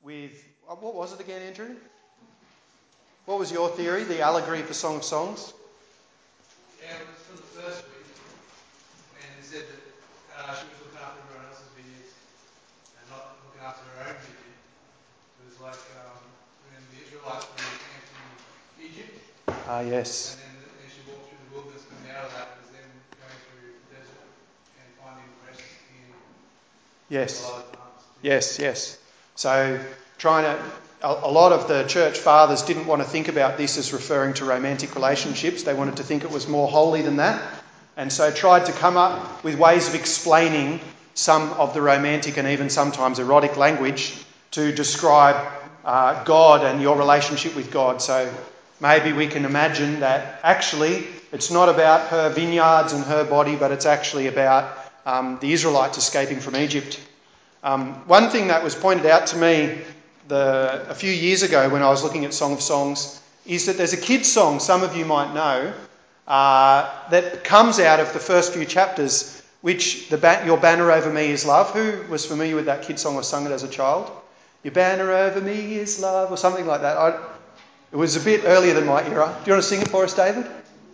with, what was it again, Andrew? What was your theory, the allegory for Song of Songs? Yeah, it was from the first week, and it said that she was looking after everyone else's vineyards and not looking after her own vineyard. It was like when the Israelites were encamped in Egypt. Yes. And then she walked through the wilderness, coming out of that was them going through the desert and finding rest in Yes. the light of the harvest. Yes. So a lot of the church fathers didn't want to think about this as referring to romantic relationships. They wanted to think it was more holy than that. And so tried to come up with ways of explaining some of the romantic and even sometimes erotic language to describe God and your relationship with God. So maybe we can imagine that actually it's not about her vineyards and her body, but it's actually about the Israelites escaping from Egypt. One thing that was pointed out to me a few years ago when I was looking at Song of Songs is that there's a kid's song, some of you might know, that comes out of the first few chapters, which Your Banner Over Me is Love. Who was familiar with that kid's song or sung it as a child? Your banner over me is love, or something like that. It was a bit earlier than my era. Do you want to sing it for us, David?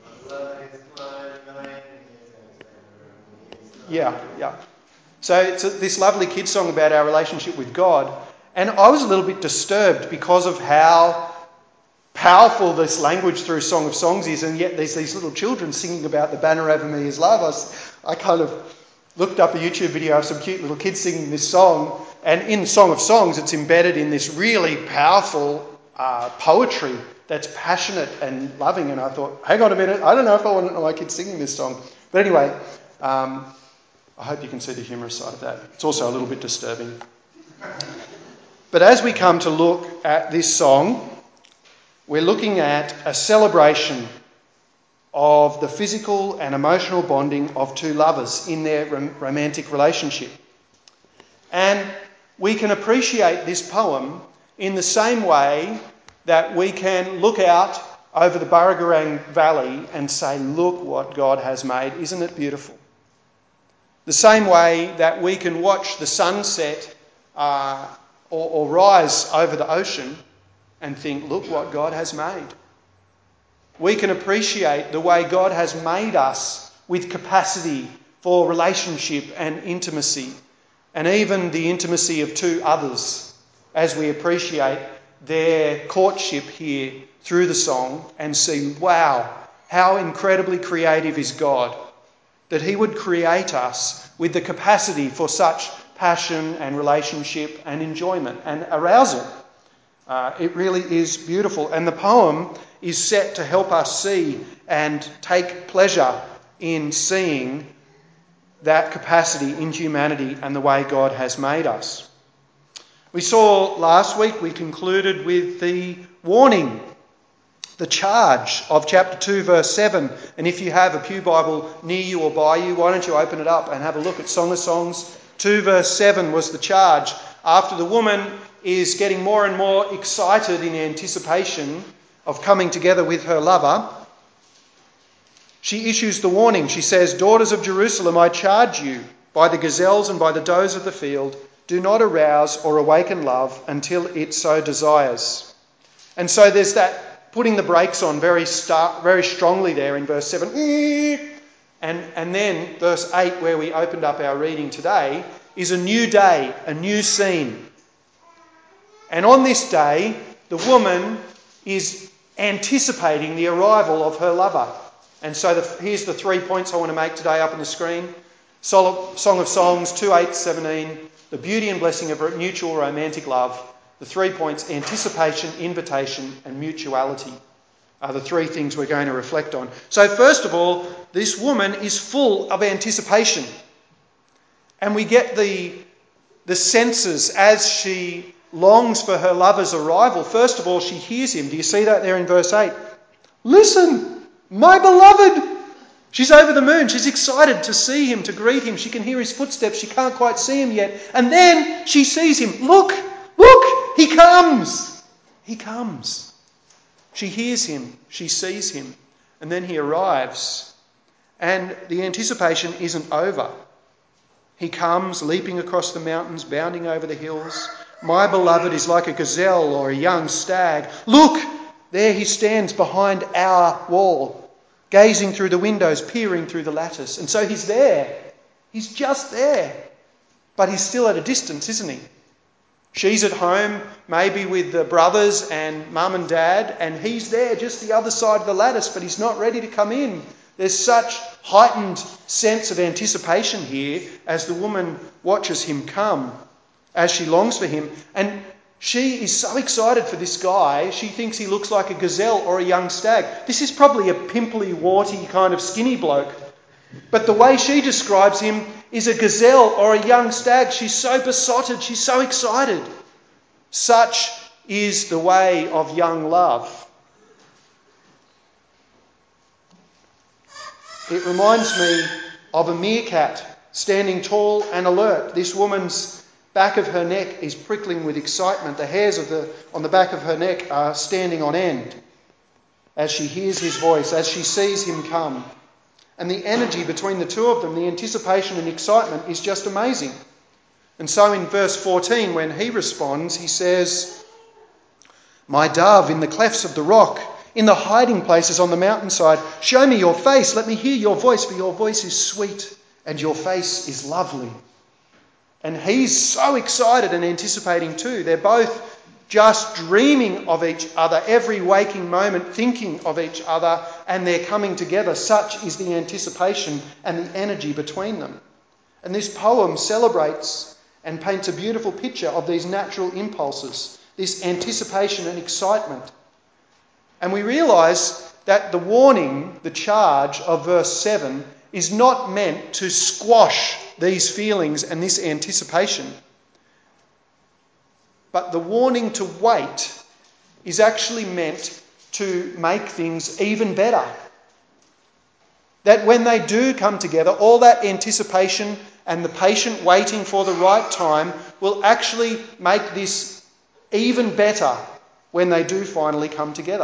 Yeah. So it's this lovely kid's song about our relationship with God. And I was a little bit disturbed because of how powerful this language through Song of Songs is, and yet there's these little children singing about the banner over me is love. I kind of looked up a YouTube video of some cute little kids singing this song, and in Song of Songs it's embedded in this really powerful poetry that's passionate and loving, and I thought, hang on a minute, I don't know if I want my kids singing this song. But anyway, I hope you can see the humorous side of that. It's also a little bit disturbing. But as we come to look at this song, we're looking at a celebration of the physical and emotional bonding of two lovers in their romantic relationship. And we can appreciate this poem in the same way that we can look out over the Burragorang Valley and say, look what God has made. Isn't it beautiful? The same way that we can watch the sunset or rise over the ocean and think, look what God has made. We can appreciate the way God has made us with capacity for relationship and intimacy, and even the intimacy of two others, as we appreciate their courtship here through the song and see, wow, how incredibly creative is God, that he would create us with the capacity for such passion and relationship and enjoyment and arousal. It really is beautiful. And the poem is set to help us see and take pleasure in seeing that capacity in humanity and the way God has made us. We saw last week, we concluded with the warning, the charge of chapter 2, verse 7. And if you have a pew Bible near you or by you, why don't you open it up and have a look at Song of Songs. 2 verse 7 was the charge. After the woman is getting more and more excited in anticipation of coming together with her lover, she issues the warning. She says, "Daughters of Jerusalem, I charge you by the gazelles and by the does of the field, do not arouse or awaken love until it so desires." And so there's that putting the brakes on very strongly there in verse 7. And then verse 8, where we opened up our reading today, is a new day, a new scene. And on this day, the woman is anticipating the arrival of her lover. And so here's the 3 points I want to make today up on the screen. Song of Songs 2:8-17, the beauty and blessing of mutual romantic love. The 3 points, anticipation, invitation and mutuality, are the 3 things we're going to reflect on. So first of all, this woman is full of anticipation. And we get the senses as she longs for her lover's arrival. First of all, she hears him. Do you see that there in verse 8? Listen, my beloved. She's over the moon. She's excited to see him, to greet him. She can hear his footsteps. She can't quite see him yet. And then she sees him. Look, he comes. He comes. She hears him. She sees him. And then he arrives. And the anticipation isn't over. He comes leaping across the mountains, bounding over the hills, My beloved is like a gazelle or a young stag. Look, there he stands behind our wall, gazing through the windows, peering through the lattice. And so he's there. He's just there. But he's still at a distance, isn't he? She's at home, maybe with the brothers and mum and dad, and he's there just the other side of the lattice, but he's not ready to come in. There's such heightened sense of anticipation here as the woman watches him come, as she longs for him. And she is so excited for this guy, she thinks he looks like a gazelle or a young stag. This is probably a pimply, warty, kind of skinny bloke. But the way she describes him is a gazelle or a young stag. She's so besotted, she's so excited. Such is the way of young love. It reminds me of a meerkat standing tall and alert. This woman's back of her neck is prickling with excitement. The hairs on the back of her neck are standing on end as she hears his voice, as she sees him come. And the energy between the two of them, the anticipation and excitement, is just amazing. And so in verse 14, when he responds, he says, "My dove, in the clefts of the rock, in the hiding places on the mountainside, show me your face, let me hear your voice, for your voice is sweet and your face is lovely." And he's so excited and anticipating too. They're both just dreaming of each other, every waking moment thinking of each other, and they're coming together. Such is the anticipation and the energy between them. And this poem celebrates and paints a beautiful picture of these natural impulses, this anticipation and excitement. And we realise that the warning, the charge of verse 7, is not meant to squash these feelings and this anticipation. But the warning to wait is actually meant to make things even better. That when they do come together, all that anticipation and the patient waiting for the right time will actually make this even better when they do finally come together.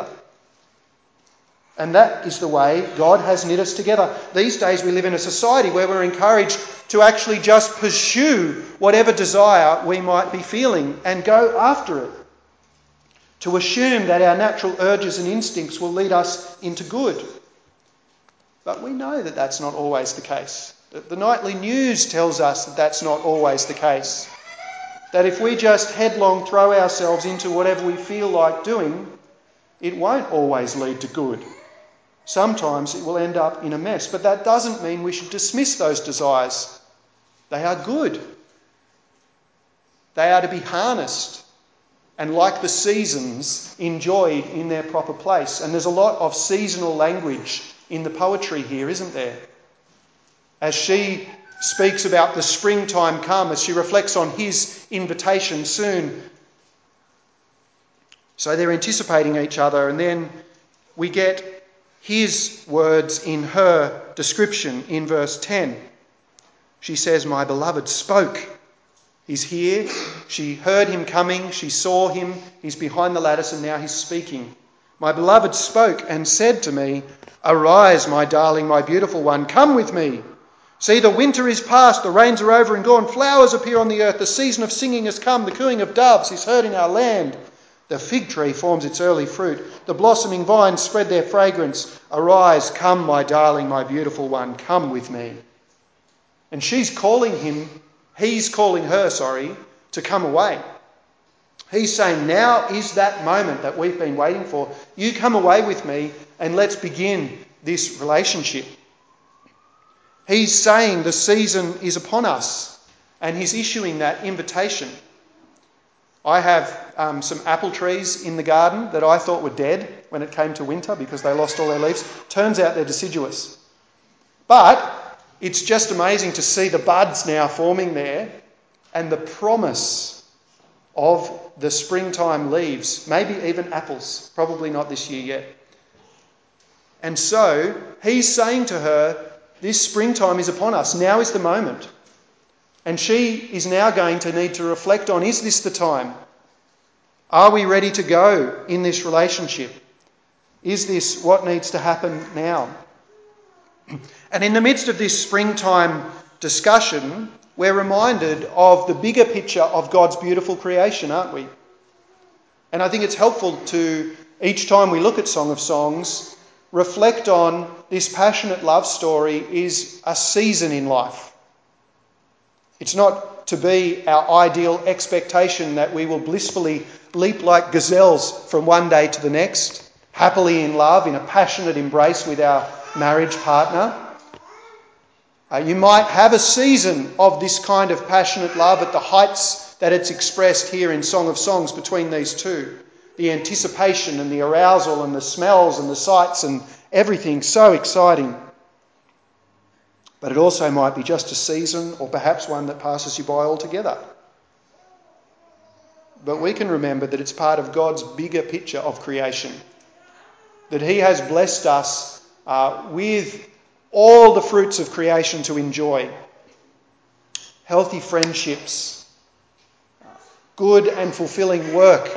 And that is the way God has knit us together. These days we live in a society where we're encouraged to actually just pursue whatever desire we might be feeling and go after it. To assume that our natural urges and instincts will lead us into good. But we know that that's not always the case. The nightly news tells us that that's not always the case. That if we just headlong throw ourselves into whatever we feel like doing, it won't always lead to good. Sometimes it will end up in a mess. But that doesn't mean we should dismiss those desires. They are good. They are to be harnessed and, like the seasons, enjoyed in their proper place. And there's a lot of seasonal language in the poetry here, isn't there? As she speaks about the springtime come, as she reflects on his invitation soon. So they're anticipating each other, and then we get his words in her description in verse 10. She says, "My beloved spoke." He's here. She heard him coming. She saw him. He's behind the lattice and now he's speaking. "My beloved spoke and said to me, 'Arise, my darling, my beautiful one, come with me. See, the winter is past, the rains are over and gone. Flowers appear on the earth. The season of singing has come. The cooing of doves is heard in our land. The fig tree forms its early fruit. The blossoming vines spread their fragrance. Arise, come, my darling, my beautiful one, come with me.'" And he's calling her, to come away. He's saying, now is that moment that we've been waiting for. You come away with me and let's begin this relationship. He's saying the season is upon us and he's issuing that invitation. I have some apple trees in the garden that I thought were dead when it came to winter because they lost all their leaves. Turns out they're deciduous. But it's just amazing to see the buds now forming there and the promise of the springtime leaves, maybe even apples, probably not this year yet. And so he's saying to her, this springtime is upon us. Now is the moment. And she is now going to need to reflect on, is this the time? Are we ready to go in this relationship? Is this what needs to happen now? And in the midst of this springtime discussion, we're reminded of the bigger picture of God's beautiful creation, aren't we? And I think it's helpful to, each time we look at Song of Songs, reflect on this passionate love story is a season in life. It's not to be our ideal expectation that we will blissfully leap like gazelles from one day to the next, happily in love, in a passionate embrace with our marriage partner. You might have a season of this kind of passionate love at the heights that it's expressed here in Song of Songs between these two. The anticipation and the arousal and the smells and the sights and everything so exciting. But it also might be just a season, or perhaps one that passes you by altogether. But we can remember that it's part of God's bigger picture of creation. That he has blessed us with all the fruits of creation to enjoy. Healthy friendships, good and fulfilling work,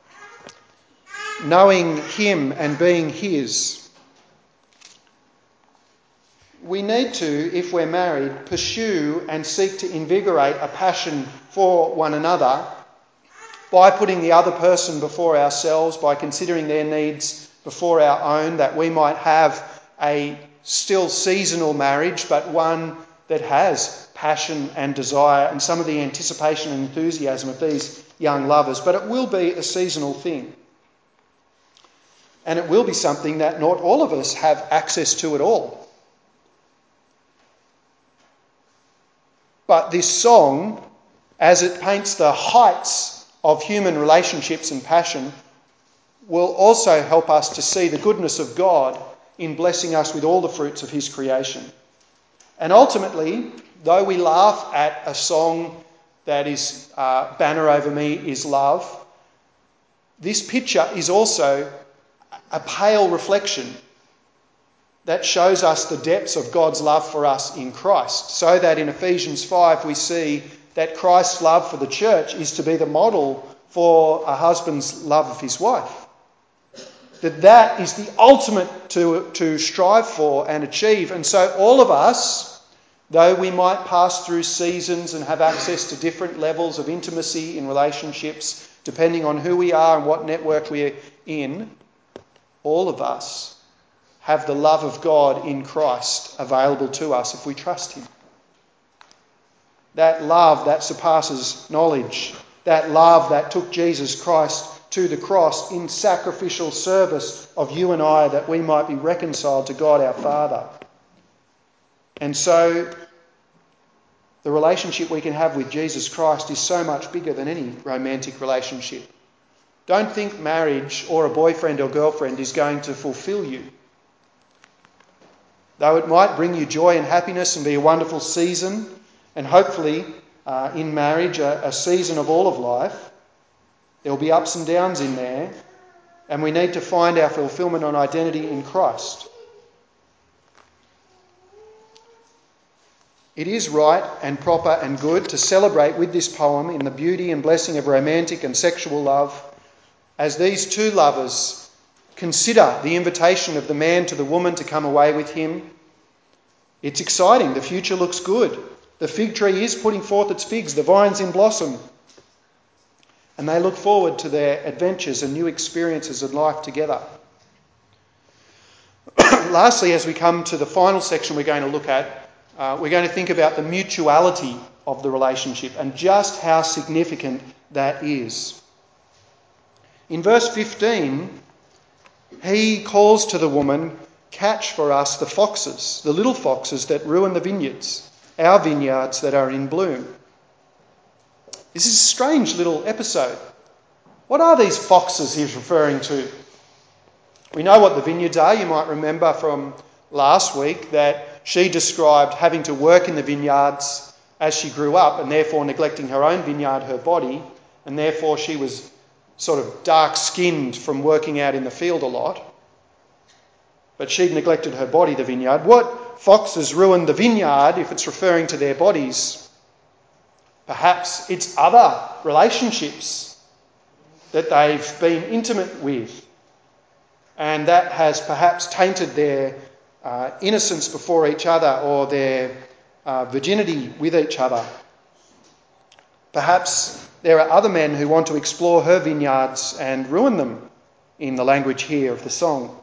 knowing him and being his. We need to, if we're married, pursue and seek to invigorate a passion for one another by putting the other person before ourselves, by considering their needs before our own, that we might have a still seasonal marriage, but one that has passion and desire and some of the anticipation and enthusiasm of these young lovers. But it will be a seasonal thing. And it will be something that not all of us have access to at all. But this song, as it paints the heights of human relationships and passion, will also help us to see the goodness of God in blessing us with all the fruits of his creation. And ultimately, though we laugh at a song that is Banner Over Me is Love, this picture is also a pale reflection that shows us the depths of God's love for us in Christ, so that in Ephesians 5 we see that Christ's love for the church is to be the model for a husband's love of his wife. That is the ultimate to strive for and achieve. And so all of us, though we might pass through seasons and have access to different levels of intimacy in relationships, depending on who we are and what network we're in, all of us have the love of God in Christ available to us if we trust him. That love that surpasses knowledge, that love that took Jesus Christ to the cross in sacrificial service of you and I, that we might be reconciled to God our Father. And so the relationship we can have with Jesus Christ is so much bigger than any romantic relationship. Don't think marriage or a boyfriend or girlfriend is going to fulfill you. Though it might bring you joy and happiness and be a wonderful season, and hopefully in marriage a season of all of life, there will be ups and downs in there, and we need to find our fulfilment and identity in Christ. It is right and proper and good to celebrate with this poem in the beauty and blessing of romantic and sexual love, as these two lovers consider the invitation of the man to the woman to come away with him. It's exciting. The future looks good. The fig tree is putting forth its figs. The vine's in blossom. And they look forward to their adventures and new experiences of life together. Lastly, as we come to the final section we're going to look at, we're going to think about the mutuality of the relationship and just how significant that is. In verse 15, he calls to the woman, "Catch for us the foxes, the little foxes that ruin the vineyards, our vineyards that are in bloom." This is a strange little episode. What are these foxes he's referring to? We know what the vineyards are. You might remember from last week that she described having to work in the vineyards as she grew up and therefore neglecting her own vineyard, her body, and therefore she was sort of dark-skinned from working out in the field a lot. But she'd neglected her body, the vineyard. What foxes ruined the vineyard if it's referring to their bodies? Perhaps it's other relationships that they've been intimate with, and that has perhaps tainted their innocence before each other or their virginity with each other. Perhaps there are other men who want to explore her vineyards and ruin them, in the language here of the song.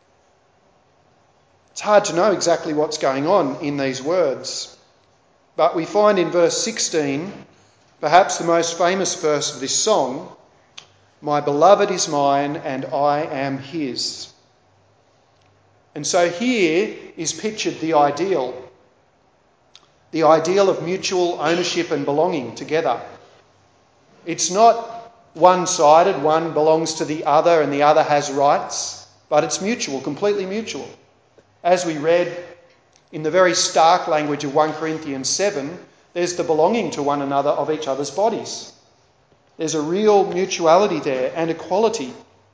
It's hard to know exactly what's going on in these words, but we find in verse 16, perhaps the most famous verse of this song, "My beloved is mine and I am his." And so here is pictured the ideal of mutual ownership and belonging together. It's not one-sided, one belongs to the other and the other has rights, but it's mutual, completely mutual. As we read in the very stark language of 1 Corinthians 7, there's the belonging to one another of each other's bodies. There's a real mutuality there and equality.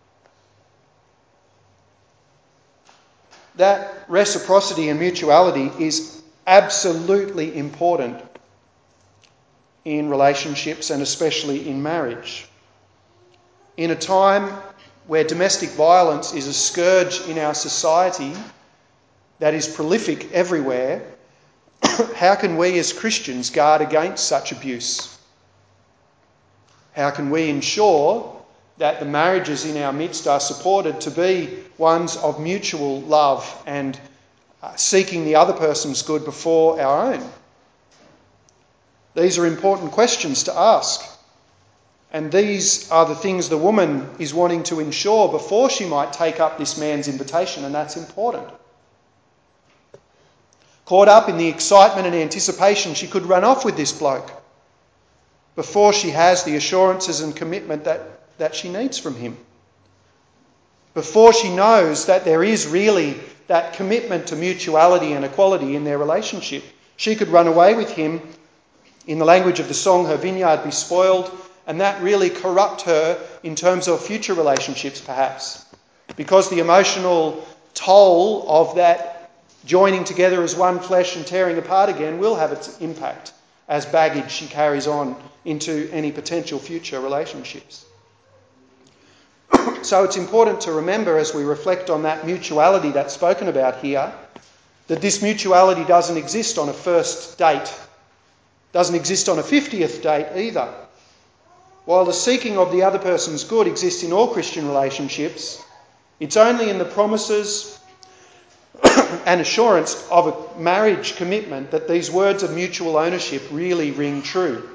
That reciprocity and mutuality is absolutely important in relationships and especially in marriage. In a time where domestic violence is a scourge in our society that is prolific everywhere, how can we as Christians guard against such abuse? How can we ensure that the marriages in our midst are supported to be ones of mutual love and seeking the other person's good before our own? These are important questions to ask. And these are the things the woman is wanting to ensure before she might take up this man's invitation, and that's important. Caught up in the excitement and anticipation, she could run off with this bloke before she has the assurances and commitment that she needs from him. Before she knows that there is really that commitment to mutuality and equality in their relationship, she could run away with him. In the language of the song, her vineyard be spoiled, and that really corrupt her in terms of future relationships perhaps, because the emotional toll of that joining together as one flesh and tearing apart again will have its impact as baggage she carries on into any potential future relationships. So it's important to remember as we reflect on that mutuality that's spoken about here, that this mutuality doesn't exist on a first date, doesn't exist on a 50th date either. While the seeking of the other person's good exists in all Christian relationships, it's only in the promises and assurance of a marriage commitment that these words of mutual ownership really ring true.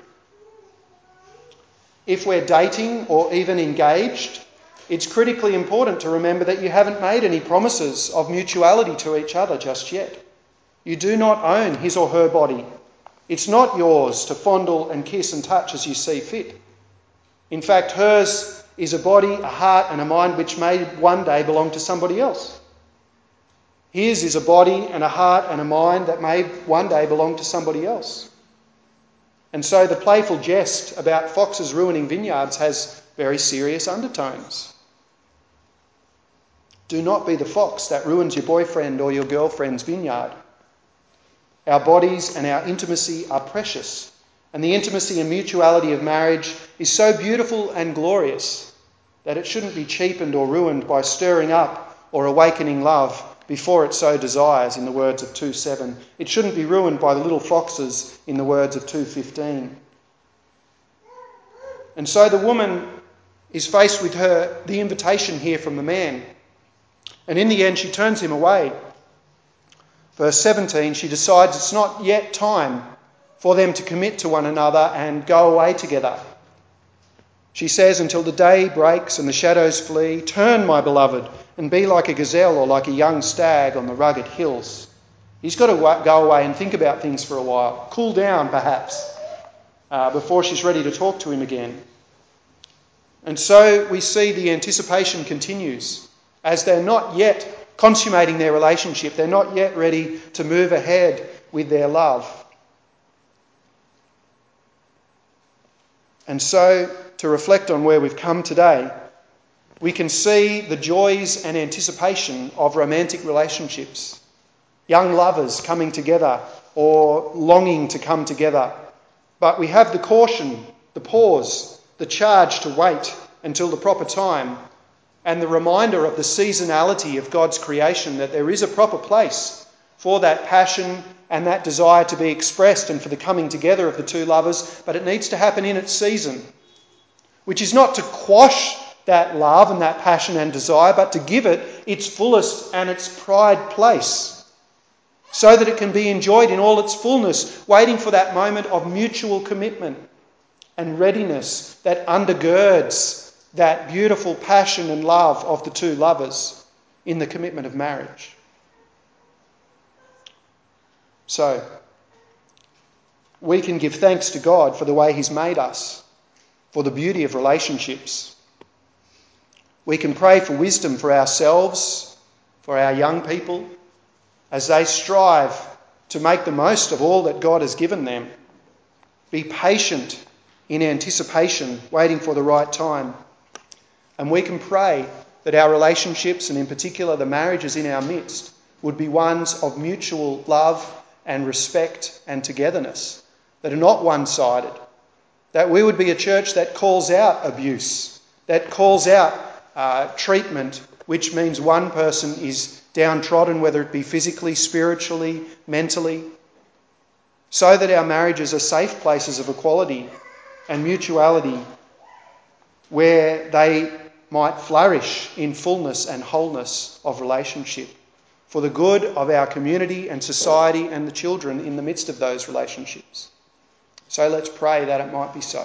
If we're dating or even engaged, it's critically important to remember that you haven't made any promises of mutuality to each other just yet. You do not own his or her body. It's not yours to fondle and kiss and touch as you see fit. In fact, hers is a body, a heart and a mind which may one day belong to somebody else. His is a body and a heart and a mind that may one day belong to somebody else. And so the playful jest about foxes ruining vineyards has very serious undertones. Do not be the fox that ruins your boyfriend or your girlfriend's vineyard. Our bodies and our intimacy are precious, and the intimacy and mutuality of marriage is so beautiful and glorious that it shouldn't be cheapened or ruined by stirring up or awakening love before it so desires, in the words of 2:7. It shouldn't be ruined by the little foxes, in the words of 2:15. And so the woman is faced with the invitation here from the man. And in the end, she turns him away. Verse 17, she decides it's not yet time for them to commit to one another and go away together. She says, until the day breaks and the shadows flee, turn, my beloved, and be like a gazelle or like a young stag on the rugged hills. He's got to go away and think about things for a while, cool down perhaps, before she's ready to talk to him again. And so we see the anticipation continues as they're not yet consummating their relationship. They're not yet ready to move ahead with their love. And so, to reflect on where we've come today, we can see the joys and anticipation of romantic relationships. Young lovers coming together or longing to come together. But we have the caution, the pause, the charge to wait until the proper time, and the reminder of the seasonality of God's creation, that there is a proper place for that passion and that desire to be expressed and for the coming together of the two lovers, but it needs to happen in its season, which is not to quash that love and that passion and desire, but to give it its fullest and its pride place, so that it can be enjoyed in all its fullness, waiting for that moment of mutual commitment and readiness that undergirds that beautiful passion and love of the two lovers in the commitment of marriage. So, we can give thanks to God for the way He's made us, for the beauty of relationships. We can pray for wisdom for ourselves, for our young people, as they strive to make the most of all that God has given them. Be patient in anticipation, waiting for the right time. And we can pray that our relationships, and in particular the marriages in our midst, would be ones of mutual love and respect and togetherness, that are not one-sided. That we would be a church that calls out abuse, that calls out treatment, which means one person is downtrodden, whether it be physically, spiritually, mentally, so that our marriages are safe places of equality and mutuality where they might flourish in fullness and wholeness of relationship for the good of our community and society and the children in the midst of those relationships. So let's pray that it might be so.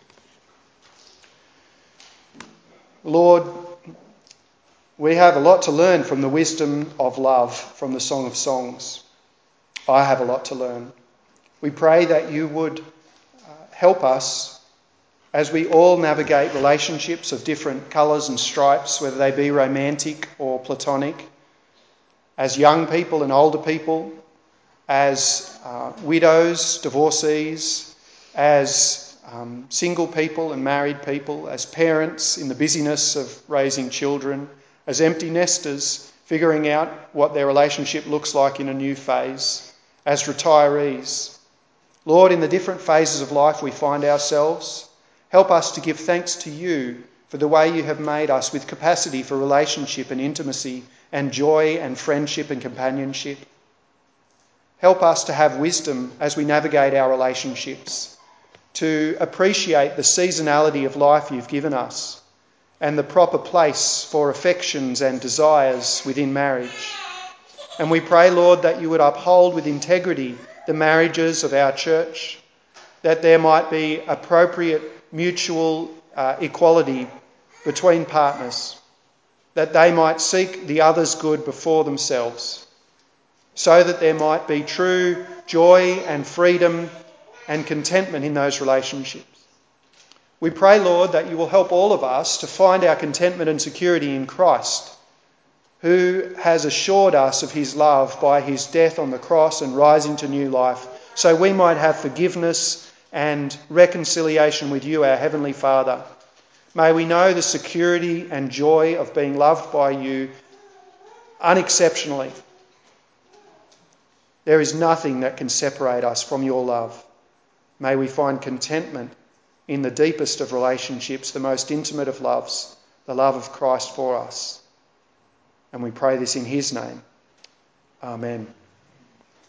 Lord, we have a lot to learn from the wisdom of love from the Song of Songs. I have a lot to learn. We pray that you would help us as we all navigate relationships of different colours and stripes, whether they be romantic or platonic, as young people and older people, as widows, divorcees, as single people and married people, as parents in the busyness of raising children, as empty nesters figuring out what their relationship looks like in a new phase, as retirees. Lord, in the different phases of life we find ourselves, help us to give thanks to you for the way you have made us with capacity for relationship and intimacy and joy and friendship and companionship. Help us to have wisdom as we navigate our relationships, to appreciate the seasonality of life you've given us and the proper place for affections and desires within marriage. And we pray, Lord, that you would uphold with integrity the marriages of our church, that there might be appropriate mutual equality between partners, that they might seek the other's good before themselves, so that there might be true joy and freedom and contentment in those relationships. We pray, Lord, that you will help all of us to find our contentment and security in Christ, who has assured us of his love by his death on the cross and rising to new life, so we might have forgiveness and reconciliation with you, our Heavenly Father. May we know the security and joy of being loved by you unexceptionally. There is nothing that can separate us from your love. May we find contentment in the deepest of relationships, the most intimate of loves, the love of Christ for us. And we pray this in his name. Amen.